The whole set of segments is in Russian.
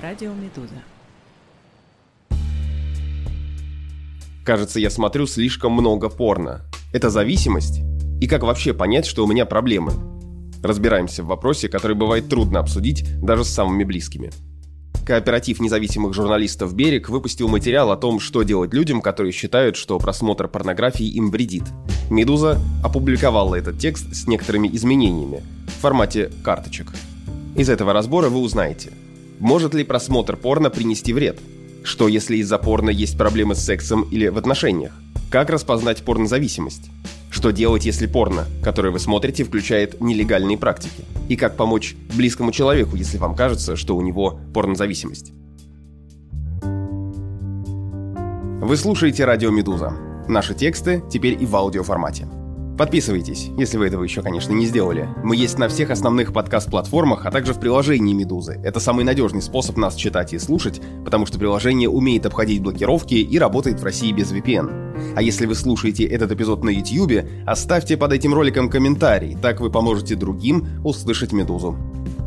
Радио Медуза. Кажется, я смотрю слишком много порно. Это зависимость? И как вообще понять, что у меня проблемы? Разбираемся в вопросе, который бывает трудно обсудить даже с самыми близкими. Кооператив независимых журналистов «Берег» выпустил материал о том, что делать людям, которые считают, что просмотр порнографии им вредит. «Медуза» опубликовала этот текст с некоторыми изменениями в формате карточек. Из этого разбора вы узнаете, может ли просмотр порно принести вред? Что, если из-за порно есть проблемы с сексом или в отношениях? Как распознать порнозависимость? Что делать, если порно, которое вы смотрите, включает нелегальные практики? И как помочь близкому человеку, если вам кажется, что у него порнозависимость? Вы слушаете «Радио Медуза». Наши тексты теперь и в аудиоформате. Подписывайтесь, если вы этого еще, конечно, не сделали. Мы есть на всех основных подкаст-платформах, а также в приложении «Медузы». Это самый надежный способ нас читать и слушать, потому что приложение умеет обходить блокировки и работает в России без VPN. А если вы слушаете этот эпизод на YouTube, оставьте под этим роликом комментарий, так вы поможете другим услышать «Медузу».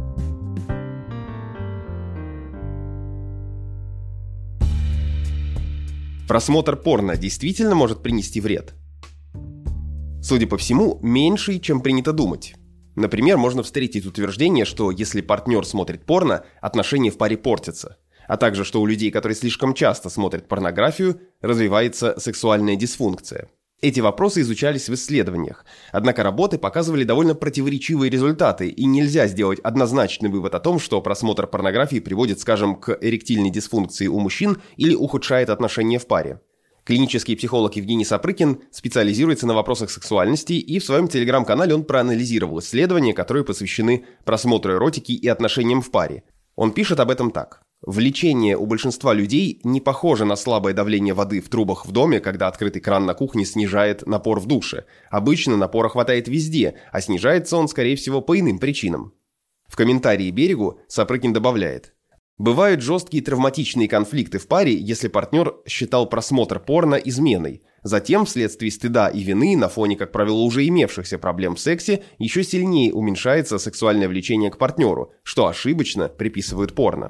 Просмотр порно действительно может принести вред? Судя по всему, меньший, чем принято думать. Например, можно встретить утверждение, что если партнер смотрит порно, отношения в паре портятся. А также, что у людей, которые слишком часто смотрят порнографию, развивается сексуальная дисфункция. Эти вопросы изучались в исследованиях. Однако работы показывали довольно противоречивые результаты, и нельзя сделать однозначный вывод о том, что просмотр порнографии приводит, скажем, к эректильной дисфункции у мужчин или ухудшает отношения в паре. Клинический психолог Евгений Сапрыкин специализируется на вопросах сексуальности, и в своем телеграм-канале он проанализировал исследования, которые посвящены просмотру эротики и отношениям в паре. Он пишет об этом так. Влечение у большинства людей не похоже на слабое давление воды в трубах в доме, когда открытый кран на кухне снижает напор в душе. Обычно напора хватает везде, а снижается он, скорее всего, по иным причинам. В комментарии «Берегу» Сапрыкин добавляет. Бывают жесткие травматичные конфликты в паре, если партнер считал просмотр порно изменой. Затем, вследствие стыда и вины, на фоне, как правило, уже имевшихся проблем в сексе, еще сильнее уменьшается сексуальное влечение к партнеру, что ошибочно приписывают порно.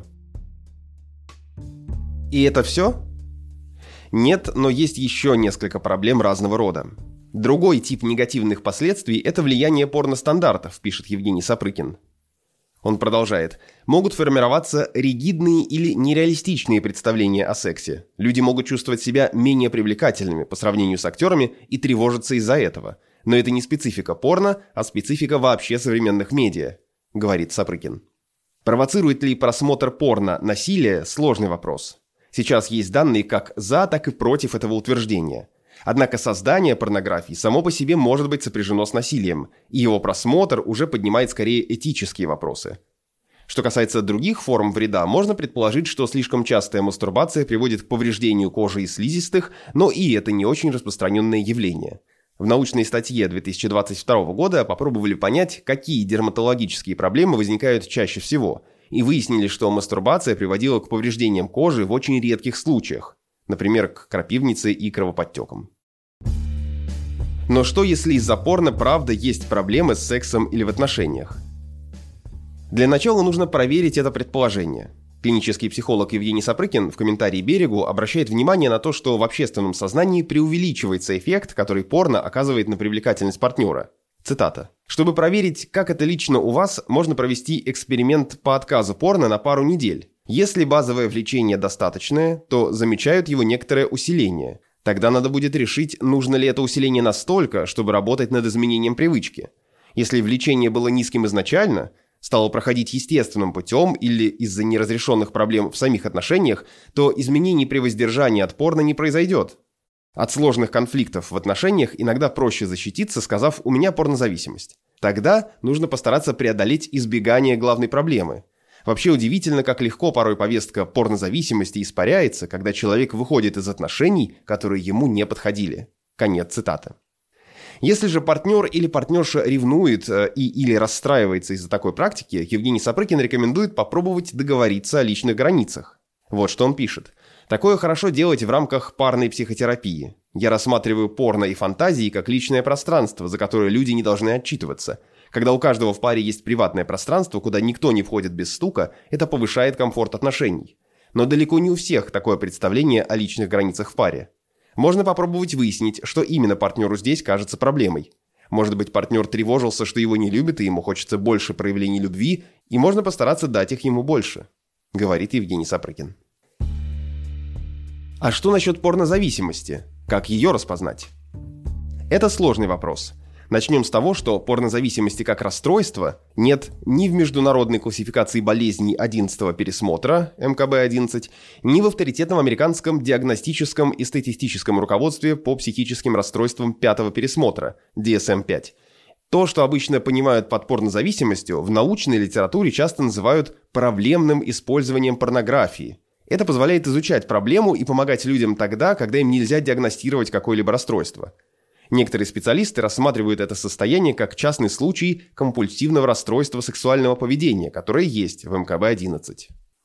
И это все? Нет, но есть еще несколько проблем разного рода. Другой тип негативных последствий – это влияние порностандартов, пишет Евгений Сапрыкин. Он продолжает. Могут формироваться ригидные или нереалистичные представления о сексе. Люди могут чувствовать себя менее привлекательными по сравнению с актерами и тревожиться из-за этого. Но это не специфика порно, а специфика вообще современных медиа, говорит Сапрыкин. Провоцирует ли просмотр порно насилие – сложный вопрос. Сейчас есть данные как за, так и против этого утверждения. Однако создание порнографии само по себе может быть сопряжено с насилием, и его просмотр уже поднимает скорее этические вопросы. Что касается других форм вреда, можно предположить, что слишком частая мастурбация приводит к повреждению кожи и слизистых, но и это не очень распространенное явление. В научной статье 2022 года попробовали понять, какие дерматологические проблемы возникают чаще всего, и выяснили, что мастурбация приводила к повреждениям кожи в очень редких случаях. Например, к крапивнице и кровоподтекам. Но что, если из-за порно правда есть проблемы с сексом или в отношениях? Для начала нужно проверить это предположение. Клинический психолог Евгений Сапрыкин в комментарии «Берегу» обращает внимание на то, что в общественном сознании преувеличивается эффект, который порно оказывает на привлекательность партнера. Цитата. «Чтобы проверить, как это лично у вас, можно провести эксперимент по отказу порно на пару недель. Если базовое влечение достаточное, то замечают его некоторое усиление. Тогда надо будет решить, нужно ли это усиление настолько, чтобы работать над изменением привычки. Если влечение было низким изначально, стало проходить естественным путем или из-за неразрешенных проблем в самих отношениях, то изменений при воздержании от порно не произойдет. От сложных конфликтов в отношениях иногда проще защититься, сказав «у меня порнозависимость». Тогда нужно постараться преодолеть избегание главной проблемы. Вообще удивительно, как легко порой повестка порнозависимости испаряется, когда человек выходит из отношений, которые ему не подходили. Конец цитаты. Если же партнер или партнерша ревнует или расстраивается из-за такой практики, Евгений Сапрыкин рекомендует попробовать договориться о личных границах. Вот что он пишет. Такое хорошо делать в рамках парной психотерапии. Я рассматриваю порно и фантазии как личное пространство, за которое люди не должны отчитываться. Когда у каждого в паре есть приватное пространство, куда никто не входит без стука, это повышает комфорт отношений. Но далеко не у всех такое представление о личных границах в паре. Можно попробовать выяснить, что именно партнеру здесь кажется проблемой. Может быть, партнер тревожился, что его не любят, и ему хочется больше проявлений любви, и можно постараться дать их ему больше, говорит Евгений Сапрыкин. А что насчет порнозависимости? Как ее распознать? Это сложный вопрос. Начнем с того, что порнозависимости как расстройства нет ни в международной классификации болезней 11-го пересмотра МКБ-11, ни в авторитетном американском диагностическом и статистическом руководстве по психическим расстройствам 5-го пересмотра DSM-5. То, что обычно понимают под порнозависимостью, в научной литературе часто называют проблемным использованием порнографии. Это позволяет изучать проблему и помогать людям тогда, когда им нельзя диагностировать какое-либо расстройство. Некоторые специалисты рассматривают это состояние как частный случай компульсивного расстройства сексуального поведения, которое есть в МКБ-11.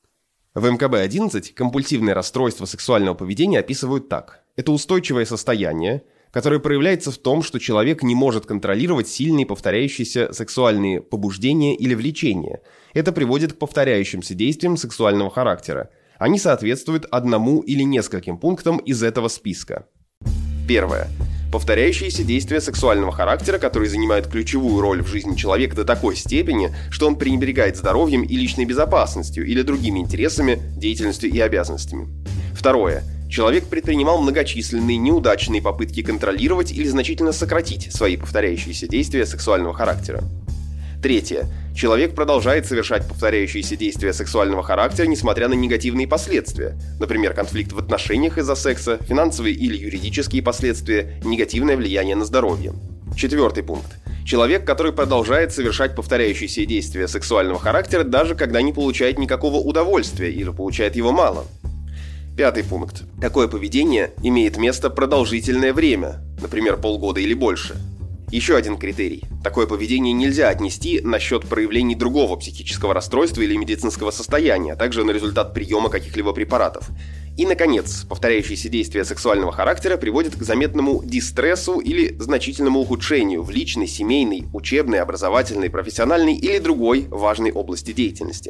В МКБ-11 компульсивное расстройство сексуального поведения описывают так. Это устойчивое состояние, которое проявляется в том, что человек не может контролировать сильные повторяющиеся сексуальные побуждения или влечения. Это приводит к повторяющимся действиям сексуального характера. Они соответствуют одному или нескольким пунктам из этого списка. Первое. Повторяющиеся действия сексуального характера, которые занимают ключевую роль в жизни человека до такой степени, что он пренебрегает здоровьем и личной безопасностью или другими интересами, деятельностью и обязанностями. Второе. Человек предпринимал многочисленные неудачные попытки контролировать или значительно сократить свои повторяющиеся действия сексуального характера. Третье. Человек продолжает совершать повторяющиеся действия сексуального характера, несмотря на негативные последствия. Например, конфликт в отношениях из-за секса, финансовые или юридические последствия, негативное влияние на здоровье. Четвертый пункт. Человек, который продолжает совершать повторяющиеся действия сексуального характера, даже когда не получает никакого удовольствия или получает его мало. Пятый пункт. Такое поведение имеет место продолжительное время, например, полгода или больше. Еще один критерий. Такое поведение нельзя отнести на счет проявлений другого психического расстройства или медицинского состояния, а также на результат приема каких-либо препаратов. И, наконец, повторяющиеся действия сексуального характера приводят к заметному дистрессу или значительному ухудшению в личной, семейной, учебной, образовательной, профессиональной или другой важной области деятельности.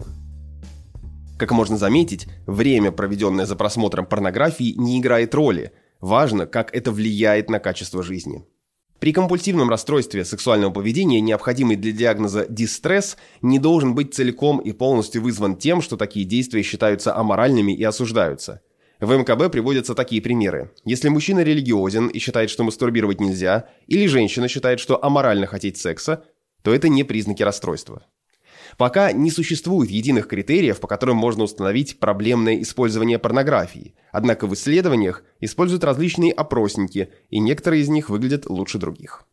Как можно заметить, время, проведенное за просмотром порнографии, не играет роли. Важно, как это влияет на качество жизни. При компульсивном расстройстве сексуального поведения необходимый для диагноза дистресс не должен быть целиком и полностью вызван тем, что такие действия считаются аморальными и осуждаются. В МКБ приводятся такие примеры. Если мужчина религиозен и считает, что мастурбировать нельзя, или женщина считает, что аморально хотеть секса, то это не признаки расстройства. Пока не существует единых критериев, по которым можно установить проблемное использование порнографии. Однако в исследованиях используют различные опросники, и некоторые из них выглядят лучше других.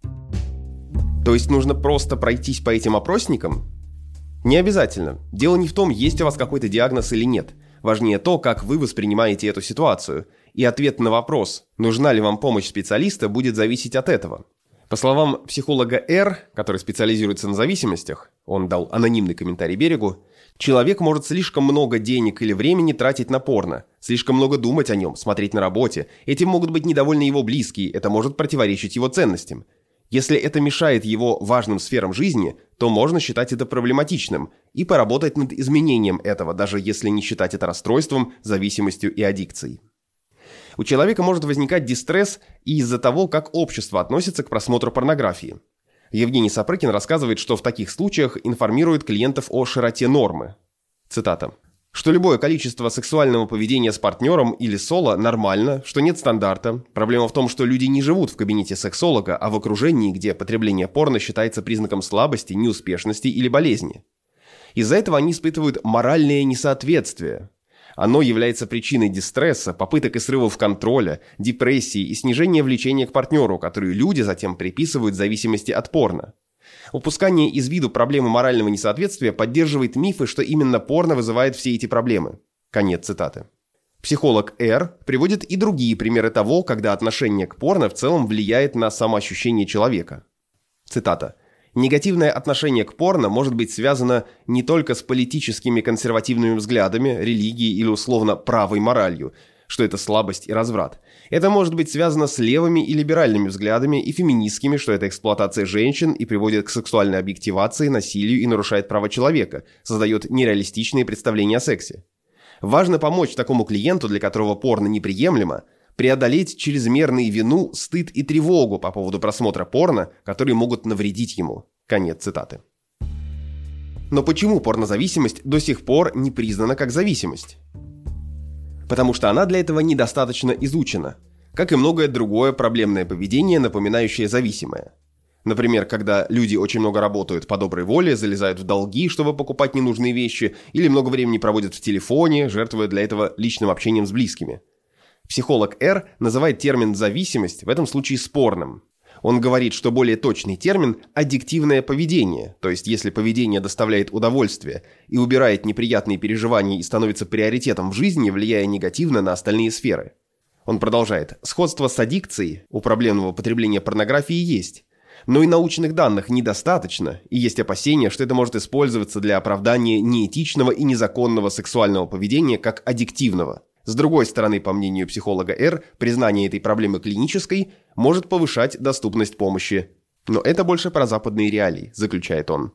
То есть нужно просто пройтись по этим опросникам? Не обязательно. Дело не в том, есть у вас какой-то диагноз или нет. Важнее то, как вы воспринимаете эту ситуацию. И ответ на вопрос, нужна ли вам помощь специалиста, будет зависеть от этого. По словам психолога Р, который специализируется на зависимостях, он дал анонимный комментарий «Берегу», человек может слишком много денег или времени тратить на порно, слишком много думать о нем, смотреть на работе. Этим могут быть недовольны его близкие, это может противоречить его ценностям. Если это мешает его важным сферам жизни, то можно считать это проблематичным и поработать над изменением этого, даже если не считать это расстройством, зависимостью и аддикцией. У человека может возникать дистресс и из-за того, как общество относится к просмотру порнографии. Евгений Сапрыкин рассказывает, что в таких случаях информирует клиентов о широте нормы. Цитата. Что любое количество сексуального поведения с партнером или соло нормально, что нет стандарта. Проблема в том, что люди не живут в кабинете сексолога, а в окружении, где потребление порно считается признаком слабости, неуспешности или болезни. Из-за этого они испытывают моральное несоответствие. Оно является причиной дистресса, попыток и срывов контроля, депрессии и снижения влечения к партнеру, которые люди затем приписывают зависимости от порно. Упускание из виду проблемы морального несоответствия поддерживает мифы, что именно порно вызывает все эти проблемы. Конец цитаты. Психолог Р приводит и другие примеры того, когда отношение к порно в целом влияет на самоощущение человека. Цитата. Негативное отношение к порно может быть связано не только с политическими консервативными взглядами, религией или условно правой моралью. что это слабость и разврат. Это может быть связано с левыми и либеральными взглядами и феминистскими, что это эксплуатация женщин и приводит к сексуальной объективации, насилию и нарушает права человека, создает нереалистичные представления о сексе. Важно помочь такому клиенту, для которого порно неприемлемо, преодолеть чрезмерную вину, стыд и тревогу по поводу просмотра порно, которые могут навредить ему. Конец цитаты. Но почему порнозависимость до сих пор не признана как зависимость? Потому что она для этого недостаточно изучена, как и многое другое проблемное поведение, напоминающее зависимое. Например, когда люди очень много работают по доброй воле, залезают в долги, чтобы покупать ненужные вещи, или много времени проводят в телефоне, жертвуя для этого личным общением с близкими. Психолог Р называет термин «зависимость» в этом случае спорным. Он говорит, что более точный термин – аддиктивное поведение, то есть если поведение доставляет удовольствие и убирает неприятные переживания и становится приоритетом в жизни, влияя негативно на остальные сферы. Он продолжает: сходство с аддикцией у проблемного потребления порнографии есть, но и научных данных недостаточно, и есть опасения, что это может использоваться для оправдания неэтичного и незаконного сексуального поведения как аддиктивного. С другой стороны, по мнению психолога Р, признание этой проблемы клинической может повышать доступность помощи. Но это больше про западные реалии, заключает он.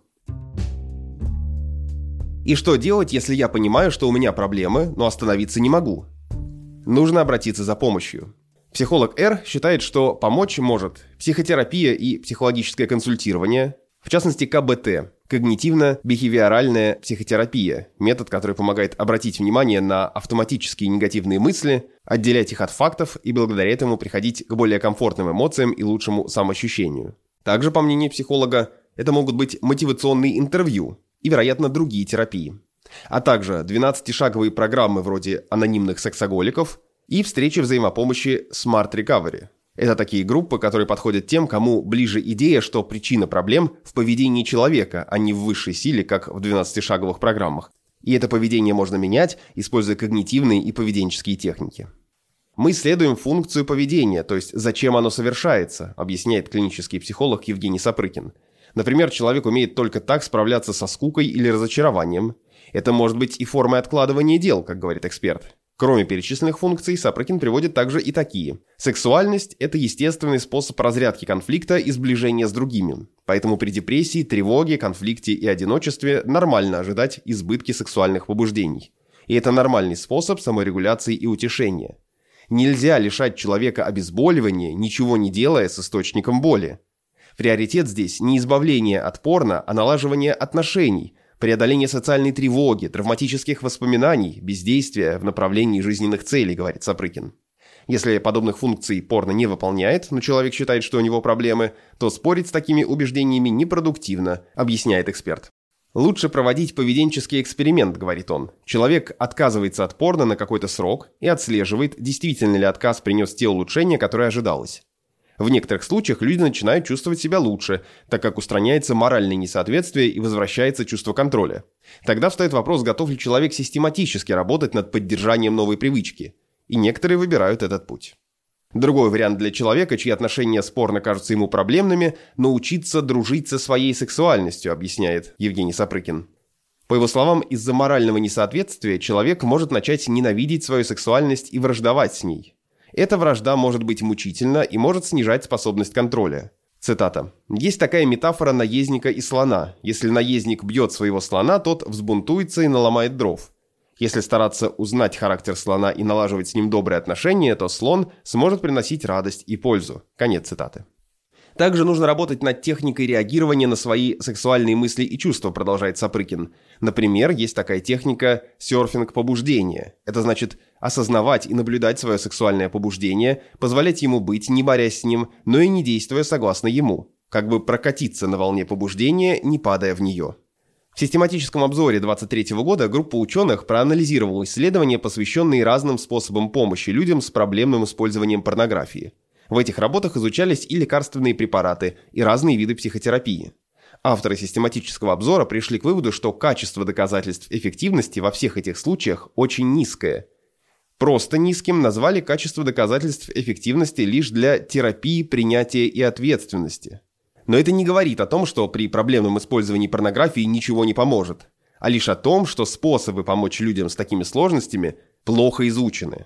И что делать, если я понимаю, что у меня проблемы, но остановиться не могу? Нужно обратиться за помощью. Психолог Р считает, что помочь может психотерапия и психологическое консультирование, в частности КБТ – когнитивно-бихевиоральная психотерапия, метод, который помогает обратить внимание на автоматические негативные мысли, отделять их от фактов и благодаря этому приходить к более комфортным эмоциям и лучшему самоощущению. Также, по мнению психолога, это могут быть мотивационные интервью и, вероятно, другие терапии, а также 12-шаговые программы вроде анонимных сексоголиков и встречи взаимопомощи Smart Recovery. Это такие группы, которые подходят тем, кому ближе идея, что причина проблем в поведении человека, а не в высшей силе, как в 12-шаговых программах. И это поведение можно менять, используя когнитивные и поведенческие техники. Мы исследуем функцию поведения, то есть зачем оно совершается, объясняет клинический психолог Евгений Сапрыкин. Например, человек умеет только так справляться со скукой или разочарованием. Это может быть и формой откладывания дел, как говорит эксперт. Кроме перечисленных функций, Сапрыкин приводит также и такие. Сексуальность – это естественный способ разрядки конфликта и сближения с другими. Поэтому при депрессии, тревоге, конфликте и одиночестве нормально ожидать избытки сексуальных побуждений. И это нормальный способ саморегуляции и утешения. Нельзя лишать человека обезболивания, ничего не делая с источником боли. Приоритет здесь не избавление от порно, а налаживание отношений, преодоление социальной тревоги, травматических воспоминаний, бездействия в направлении жизненных целей, говорит Сапрыкин. Если подобных функций порно не выполняет, но человек считает, что у него проблемы, то спорить с такими убеждениями непродуктивно, объясняет эксперт. Лучше проводить поведенческий эксперимент, говорит он. Человек отказывается от порно на какой-то срок и отслеживает, действительно ли отказ принес те улучшения, которые ожидалось. В некоторых случаях люди начинают чувствовать себя лучше, так как устраняется моральное несоответствие и возвращается чувство контроля. Тогда встает вопрос, готов ли человек систематически работать над поддержанием новой привычки. И некоторые выбирают этот путь. Другой вариант для человека, чьи отношения с порно кажутся ему проблемными, научиться дружить со своей сексуальностью, объясняет Евгений Сапрыкин. По его словам, из-за морального несоответствия человек может начать ненавидеть свою сексуальность и враждовать с ней. Эта вражда может быть мучительна и может снижать способность контроля. Цитата. «Есть такая метафора наездника и слона. Если наездник бьет своего слона, тот взбунтуется и наломает дров. Если стараться узнать характер слона и налаживать с ним добрые отношения, то слон сможет приносить радость и пользу». Конец цитаты. Также нужно работать над техникой реагирования на свои сексуальные мысли и чувства, продолжает Сапрыкин. Например, есть такая техника серфинг побуждения. Это значит осознавать и наблюдать свое сексуальное побуждение, позволять ему быть, не борясь с ним, но и не действуя согласно ему. Как бы прокатиться на волне побуждения, не падая в нее. В систематическом обзоре 2023 года группа ученых проанализировала исследования, посвященные разным способам помощи людям с проблемным использованием порнографии. В этих работах изучались и лекарственные препараты, и разные виды психотерапии. Авторы систематического обзора пришли к выводу, что качество доказательств эффективности во всех этих случаях очень низкое. Просто низким назвали качество доказательств эффективности лишь для терапии, принятия и ответственности. Но это не говорит о том, что при проблемном использовании порнографии ничего не поможет, а лишь о том, что способы помочь людям с такими сложностями плохо изучены.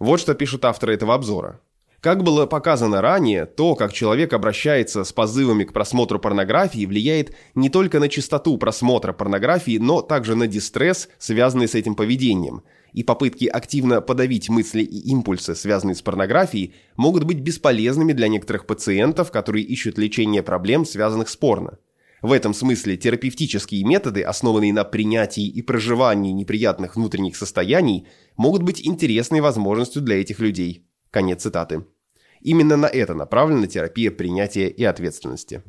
Вот что пишут авторы этого обзора. Как было показано ранее, то, как человек обращается с позывами к просмотру порнографии, влияет не только на частоту просмотра порнографии, но также на дистресс, связанный с этим поведением. И попытки активно подавить мысли и импульсы, связанные с порнографией, могут быть бесполезными для некоторых пациентов, которые ищут лечение проблем, связанных с порно. В этом смысле терапевтические методы, основанные на принятии и проживании неприятных внутренних состояний, могут быть интересной возможностью для этих людей. Конец цитаты. Именно на это направлена терапия принятия и ответственности.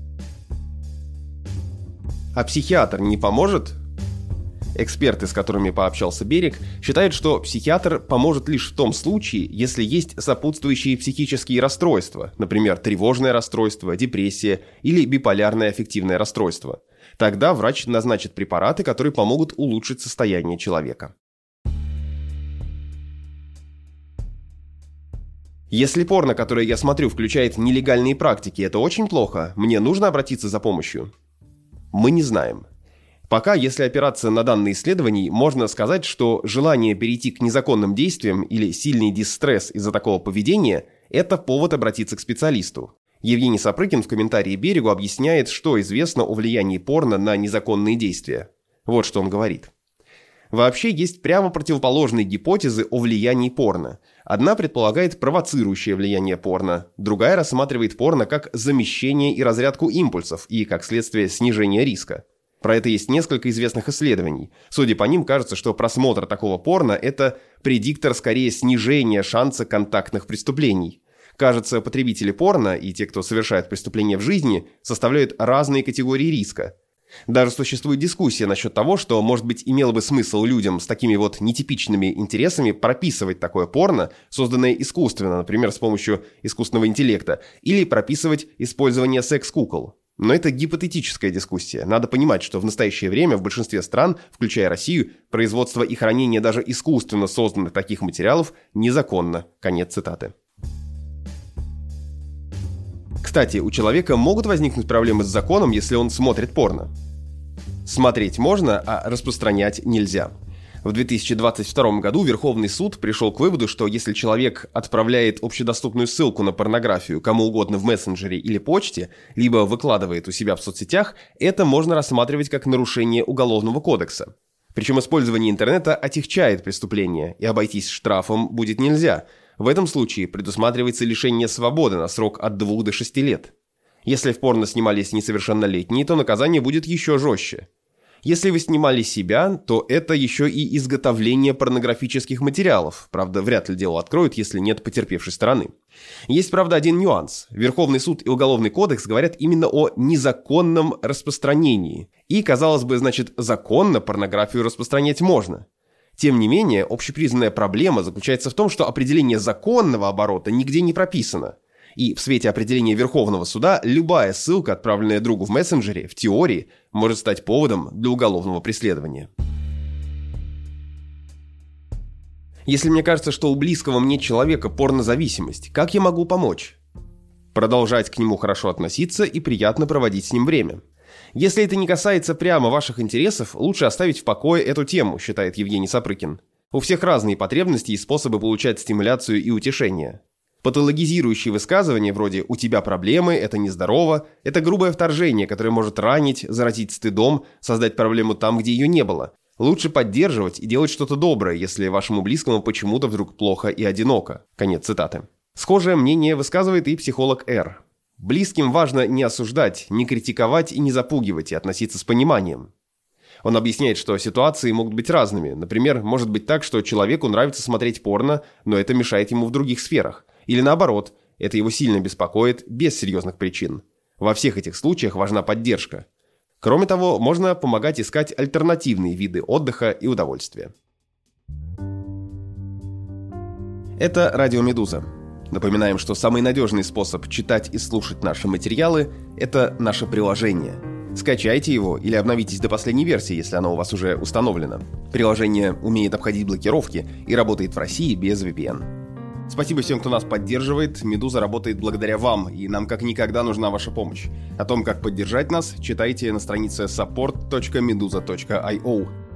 А психиатр не поможет? Эксперты, с которыми пообщался Берег, считают, что психиатр поможет лишь в том случае, если есть сопутствующие психические расстройства, например, тревожное расстройство, депрессия или биполярное аффективное расстройство. Тогда врач назначит препараты, которые помогут улучшить состояние человека. Если порно, которое я смотрю, включает нелегальные практики, это очень плохо. Мне нужно обратиться за помощью? Мы не знаем. Пока, если опираться на данные исследований, можно сказать, что желание перейти к незаконным действиям или сильный дистресс из-за такого поведения – это повод обратиться к специалисту. Евгений Сапрыкин в комментарии «Берегу» объясняет, что известно о влиянии порно на незаконные действия. Вот что он говорит. Вообще есть прямо противоположные гипотезы о влиянии порно. Одна предполагает провоцирующее влияние порно, другая рассматривает порно как замещение и разрядку импульсов и, как следствие, снижение риска. Про это есть несколько известных исследований. Судя по ним, кажется, что просмотр такого порно – это предиктор скорее снижения шанса контактных преступлений. Кажется, потребители порно и те, кто совершает преступления в жизни, составляют разные категории риска. Даже существует дискуссия насчет того, что, может быть, имело бы смысл людям с такими вот нетипичными интересами прописывать такое порно, созданное искусственно, например, с помощью искусственного интеллекта, или прописывать использование секс-кукол. Но это гипотетическая дискуссия. Надо понимать, что в настоящее время в большинстве стран, включая Россию, производство и хранение даже искусственно созданных таких материалов незаконно. Конец цитаты. Кстати, у человека могут возникнуть проблемы с законом, если он смотрит порно. Смотреть можно, а распространять нельзя. В 2022 году Верховный суд пришел к выводу, что если человек отправляет общедоступную ссылку на порнографию кому угодно в мессенджере или почте, либо выкладывает у себя в соцсетях, это можно рассматривать как нарушение Уголовного кодекса. Причем использование интернета отягчает преступление, и обойтись штрафом будет нельзя. В этом случае предусматривается лишение свободы на срок от 2 до 6 лет. Если в порно снимались несовершеннолетние, то наказание будет еще жестче. Если вы снимали себя, то это еще и изготовление порнографических материалов. Правда, вряд ли дело откроют, если нет потерпевшей стороны. Есть, правда, один нюанс. Верховный суд и Уголовный кодекс говорят именно о незаконном распространении. И, казалось бы, значит, законно порнографию распространять можно. Тем не менее, общепризнанная проблема заключается в том, что определение законного оборота нигде не прописано. И в свете определения Верховного суда любая ссылка, отправленная другу в мессенджере, в теории, может стать поводом для уголовного преследования. Если мне кажется, что у близкого мне человека порнозависимость, как я могу помочь? Продолжать к нему хорошо относиться и приятно проводить с ним время. Если это не касается прямо ваших интересов, лучше оставить в покое эту тему, считает Евгений Сапрыкин. У всех разные потребности и способы получать стимуляцию и утешение. Патологизирующие высказывания вроде «у тебя проблемы», «это нездорово» – это грубое вторжение, которое может ранить, заразить стыдом, создать проблему там, где ее не было. Лучше поддерживать и делать что-то доброе, если вашему близкому почему-то вдруг плохо и одиноко. Конец цитаты. Схожее мнение высказывает и психолог Р. Близким важно не осуждать, не критиковать и не запугивать, и относиться с пониманием. Он объясняет, что ситуации могут быть разными. Например, может быть так, что человеку нравится смотреть порно, но это мешает ему в других сферах. Или наоборот, это его сильно беспокоит без серьезных причин. Во всех этих случаях важна поддержка. Кроме того, можно помогать искать альтернативные виды отдыха и удовольствия. Это Радио Медуза. Напоминаем, что самый надежный способ читать и слушать наши материалы – это наше приложение. Скачайте его или обновитесь до последней версии, если оно у вас уже установлено. Приложение умеет обходить блокировки и работает в России без VPN. Спасибо всем, кто нас поддерживает. Медуза работает благодаря вам, и нам как никогда нужна ваша помощь. О том, как поддержать нас, читайте на странице support.meduza.io.